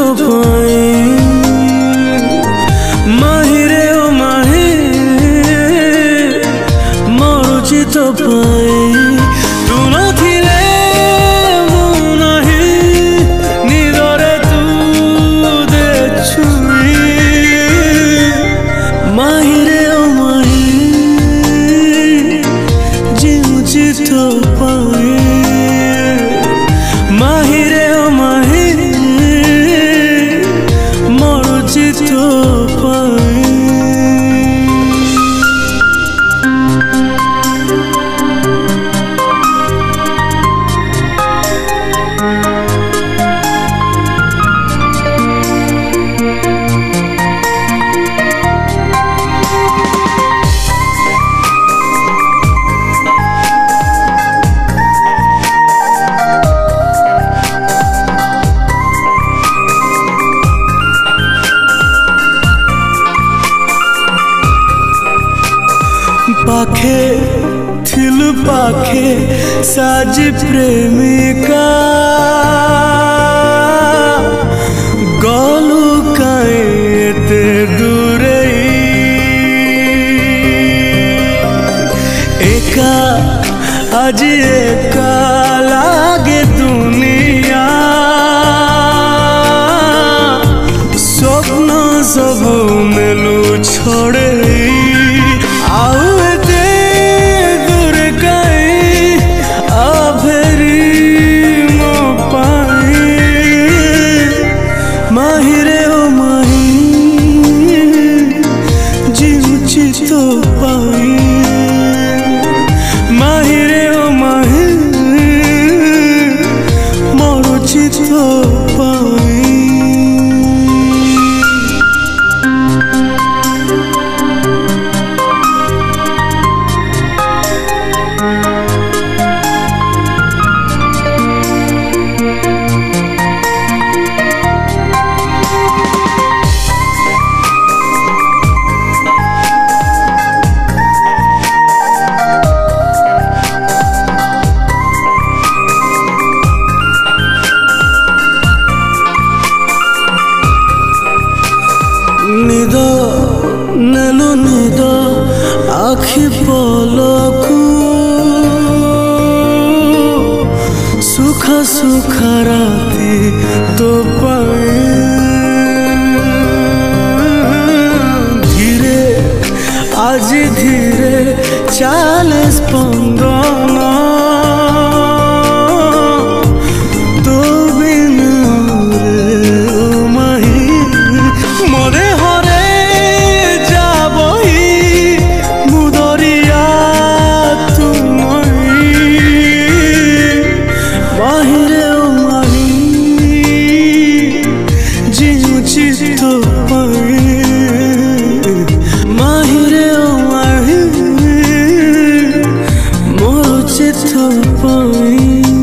पाई माहिरे ओ माहि मरुची तो पाई तू नथिले मु नाही निदरे तू दे छुई माहिरे ओ माहि जीउची तो पाई माहिरे ओ माहि मरुची तो पाई पाखे थिल पाखे साज प्रेमिका गलु काएते दूरे एका आज एका लागे दुनिया स्वप्न सब मेलू छोड़े माहिरे ओ माहि जीउची तो पाई माहिरे ओ माहि मरुची तो पाई निद नेलु निद आखि पलकू सुखा सुखा राती तो पाई धीरे आज धीरे चाले स्पंदन तो बिना रे ओ माहि मोरे तो पाई माहिरे ओ माहि मरुची तो पाई।